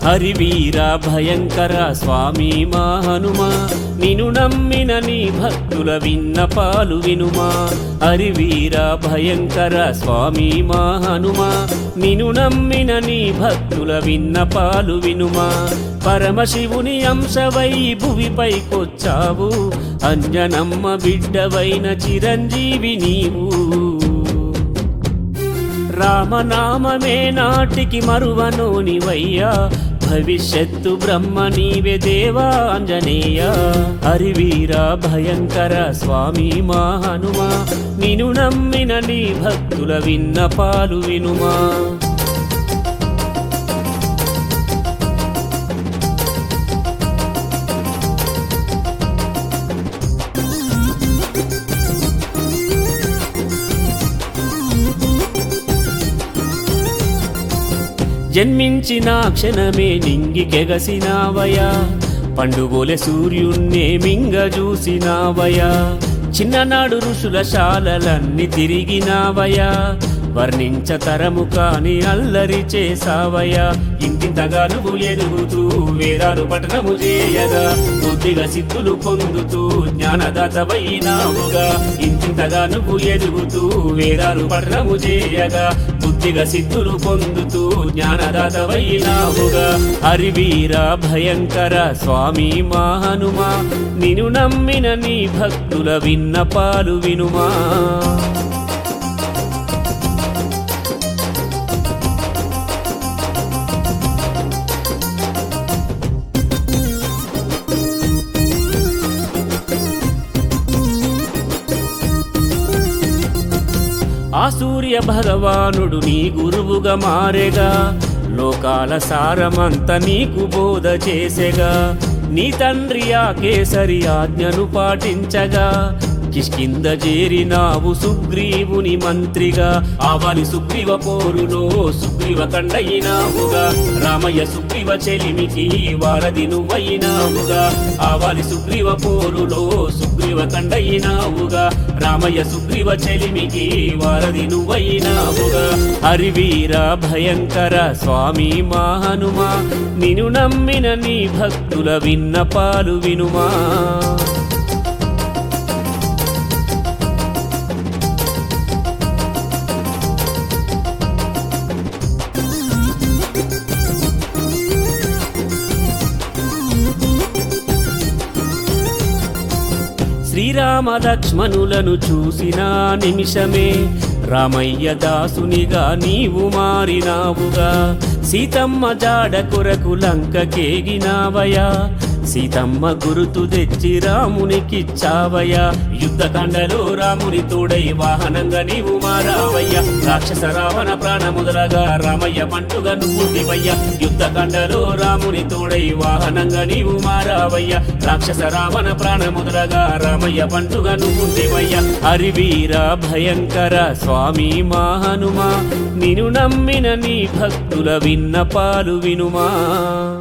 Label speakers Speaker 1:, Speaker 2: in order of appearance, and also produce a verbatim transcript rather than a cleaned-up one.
Speaker 1: హరివీర భయంకర స్వామి మా హనుమా నిను నమ్మిన నీ భక్తుల విన్నపాలు వినుమా హరివీర భయంకర స్వామి మా హనుమా నిను నమ్మిన నీ భక్తుల విన్నపాలు వినుమా పరమశివుని అంశవై భువిపైకొచ్చావు అంజనమ్మ బిడ్డవైన చిరంజీవి నీవు రామనామమే నాటికి మరువనోనివయ్యా భవిష్యత్తు బ్రహ్మ నీవే దేవా ఆంజనేయ హరివీర భయంకర స్వామి మా హనుమా నిను నమ్మిన నీ భక్తుల విన్నపాలు వినుమా జన్మించిన క్షణమే నింగికెగసినావయా పండుగోలె సూర్యున్నే మింగ చూసినావయా చిన్ననాడు ఋషుల శాలలన్నీ తిరిగినావయా వర్ణించతరము కాని అల్లరి చేసావయా ఇంతింతగా నువ్వు ఎదుగుతూ వేదాలు పఠనము చేయగా బుద్ధిగా సిద్ధులు పొందుతూ జ్ఞానదాతవైనావుగా ఇంతింతగా నువ్వు ఎదుగుతూ వేదాలు పఠనము చేయగా బుద్ధిగా సిద్ధులు పొందుతూ జ్ఞానదాతవైనావుగా హరివీర భయంకర స్వామి మా హనుమా నిను నమ్మిన నీ భక్తుల విన్నపాలు వినుమా ఆ సూర్య భగవానుడు నీ గురువుగా మారెగా లోకాల సారమంత నీకు బోధ చేసెగా నీ తండ్రి ఆ కేసరి ఆజ్ఞను పాటించగా కిష్కింద చేరినావు సుగ్రీవుని మంత్రిగా ఆవాలి సుగ్రీవ పోరులో సుగ్రీవ కండయినావుగా రామయ్య సుగ్రీవ చెలిమికి వారధి నువ్వయినావుగా ఆవాలి సుగ్రీవ పోరులో సుగ్రీవ కండయినావుగా రామయ్య సుగ్రీవ చెలిమికి వారధి నువ్వయినావుగా హరివీర భయంకర స్వామి మా హనుమా నిను నమ్మిన నీ భక్తుల విన్నపాలు వినుమా శ్రీరామ లక్ష్మణులను చూసిన నిమిషమే రామయ్య దాసునిగా నీవు మారినావుగా సీతమ్మ జాడ కొరకు లంకకేగినావయా సీతమ్మ గురుతు తెచ్చి రామునికిచ్చావయ్యా యుద్ధకాండలో రాముని తోడై వాహనంగా నీవు మారావయ్యా రాక్షస రావణ ప్రాణ మొదలగా రామయ్య పండుగ నువ్వుంటివయ్యా యుద్ధకాండలో రాముని తోడై వాహనంగా నీవు మారావయ్యా రాక్షస రావణ ప్రాణ మొదలగా రామయ్య పండుగ నువ్వుంటివయ్యా హరివీర భయంకర స్వామి మా హనుమా నిను నమ్మిన నీ భక్తుల విన్నపాలు వినుమా